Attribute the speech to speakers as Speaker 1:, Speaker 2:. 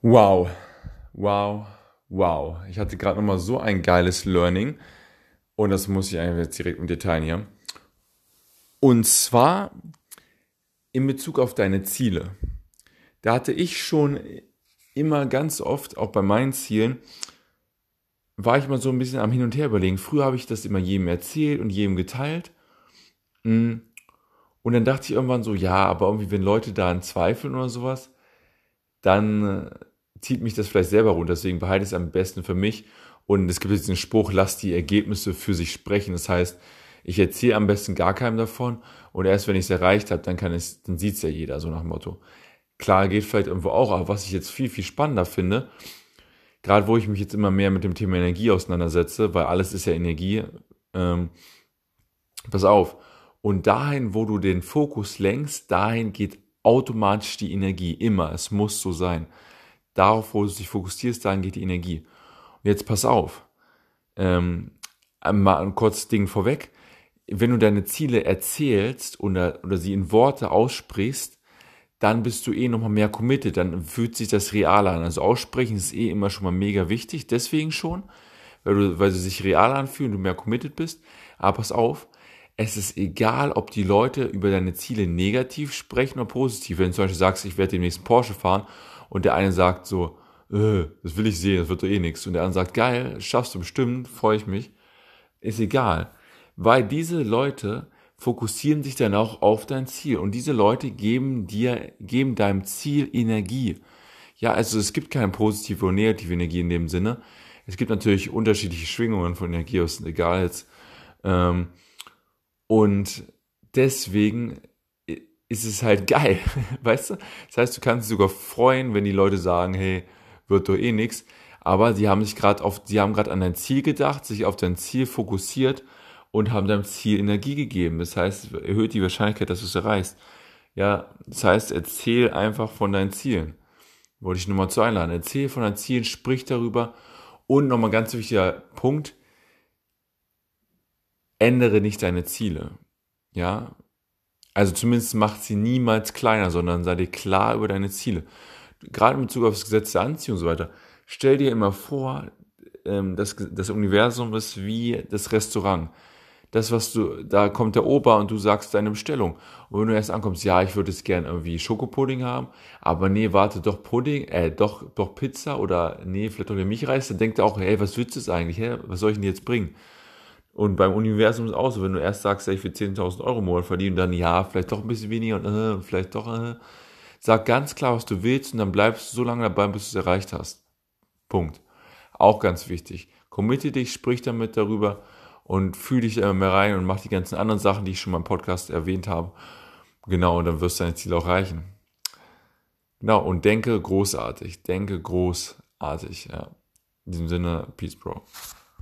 Speaker 1: Wow, wow, wow. Ich hatte gerade nochmal so ein geiles Learning und das muss ich einfach jetzt direkt im Detail hier. Und zwar in Bezug auf deine Ziele. Da hatte ich schon immer ganz oft, auch bei meinen Zielen, war ich mal so ein bisschen am Hin und Her überlegen. Früher habe ich das immer jedem erzählt und jedem geteilt. Mm. Und dann dachte ich irgendwann so, ja, aber irgendwie, wenn Leute daran zweifeln oder sowas, dann zieht mich das vielleicht selber runter. Deswegen behalte ich es am besten für mich. Und es gibt jetzt den Spruch, lass die Ergebnisse für sich sprechen. Das heißt, ich erzähle am besten gar keinem davon und erst wenn ich es erreicht habe, dann sieht es ja jeder, so nach dem Motto. Klar, geht vielleicht irgendwo auch, aber was ich jetzt viel, viel spannender finde, gerade wo ich mich jetzt immer mehr mit dem Thema Energie auseinandersetze, weil alles ist ja Energie, ähm, pass auf. Und dahin, wo du den Fokus lenkst, dahin geht automatisch die Energie. Immer. Es muss so sein. Darauf, wo du dich fokussierst, dahin geht die Energie. Und jetzt pass auf. Mal ein kurzes Ding vorweg. Wenn du deine Ziele erzählst oder sie in Worte aussprichst, dann bist du nochmal mehr committed, dann fühlt sich das real an. Also aussprechen ist immer schon mal mega wichtig, deswegen schon, weil sie sich real anfühlen, du mehr committed bist. Aber pass auf, es ist egal, ob die Leute über deine Ziele negativ sprechen oder positiv. Wenn du zum Beispiel sagst, ich werde demnächst Porsche fahren und der eine sagt so, das will ich sehen, das wird doch eh nichts. Und der andere sagt, geil, schaffst du bestimmt, freue ich mich. Ist egal. Weil diese Leute fokussieren sich dann auch auf dein Ziel. Und diese Leute geben deinem Ziel Energie. Ja, also es gibt keine positive und negative Energie in dem Sinne. Es gibt natürlich unterschiedliche Schwingungen von Energie, das ist egal jetzt. Ähm, und deswegen ist es halt geil, weißt du? Das heißt, du kannst dich sogar freuen, wenn die Leute sagen, hey, wird doch eh nix. Aber sie haben gerade an dein Ziel gedacht, sich auf dein Ziel fokussiert und haben deinem Ziel Energie gegeben. Das heißt, erhöht die Wahrscheinlichkeit, dass du es erreichst. Ja, das heißt, erzähl einfach von deinen Zielen. Wollte ich nur mal zu einladen. Erzähl von deinen Zielen, sprich darüber. Und nochmal ganz wichtiger Punkt, ändere nicht deine Ziele. Ja, also zumindest mach sie niemals kleiner, sondern sei dir klar über deine Ziele. Gerade in Bezug auf das Gesetz der Anziehung und so weiter. Stell dir immer vor, das Universum ist wie das Restaurant. Da kommt der Ober und du sagst deine Bestellung. Und wenn du erst ankommst, ja, ich würde jetzt gern irgendwie Schokopudding haben, aber nee, warte, doch Pudding, doch Pizza oder nee, vielleicht doch der Milchreis, dann denkt er auch, hey, was willst du jetzt eigentlich, hä? Was soll ich denn jetzt bringen? Und beim Universum ist es auch so, wenn du erst sagst, ja, ich will 10.000 Euro im Monat verdienen, dann ja, vielleicht doch ein bisschen weniger und vielleicht doch, sag ganz klar, was du willst und dann bleibst du so lange dabei, bis du es erreicht hast. Punkt. Auch ganz wichtig. Committe dich, sprich damit darüber und fühl dich immer mehr rein und mach die ganzen anderen Sachen, die ich schon mal im Podcast erwähnt habe. Genau, und dann wirst du dein Ziel auch erreichen. Genau, und denke großartig. Denke großartig, ja. In diesem Sinne, Peace, Bro.